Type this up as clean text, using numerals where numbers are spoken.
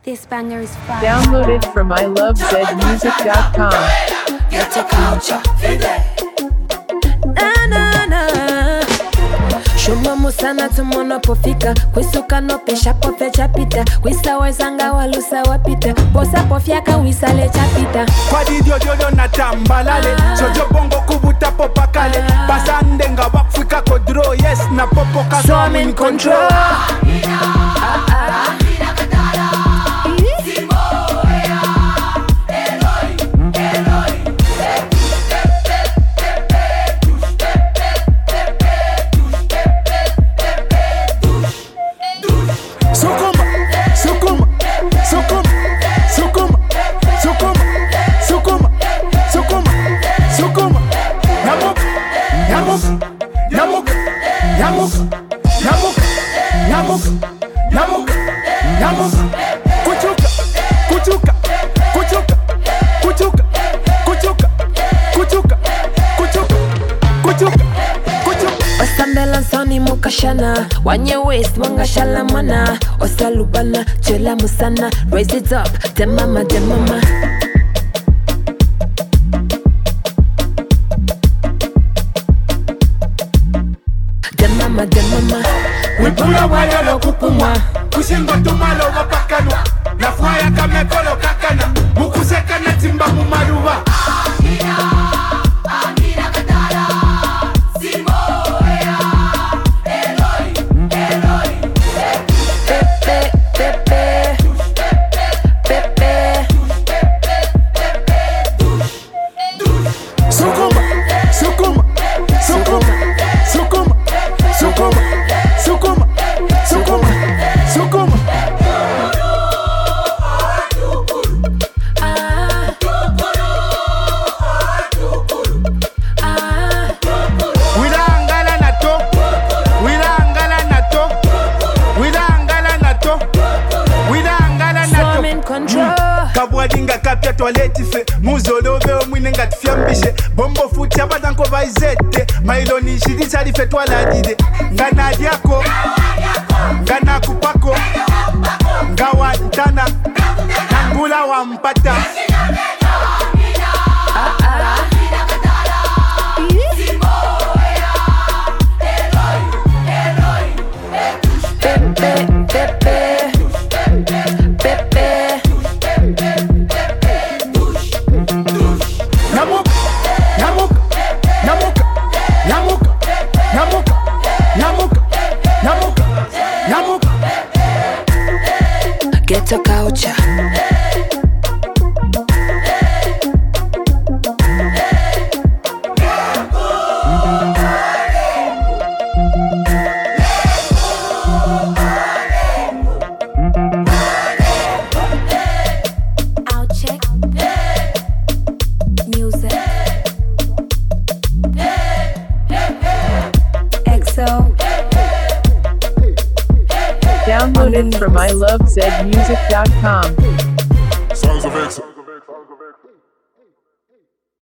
This banger is fire. Download it from ilovezmusic.com. Get a culture, Shuma musana tumono pofika Kwisuka no pesha pofe chapita Kwisa wezanga walusa wapita Posa pofiaka wisale chapita Kwa didio jojo na tambalale Jojo bongo kubuta popakale Basande nga wakfika kodro Yes na popo kaso I'm in control. Osambelansoni mukashana Wanye waist wanga shalamana Osalubana chela musana Raise it up, demama demama Demama demama Wipula waya lo kupumwa Kushingo tumalo wapakanwa Na fuaya kamekolo kakana Mukuseka na timba mumaruwa Kabwadinga kapya toilette fe Muzolove omwine nga tufyambishe Bombo futi abadanko vaizete Mailoni shirisa life twaladide Ngana diako Ngana kupako Ngawa ntana Nangula wa mpata Get a culture. I'll check music. EXO. Download it from ilovezmusic.com. Songs of EXO.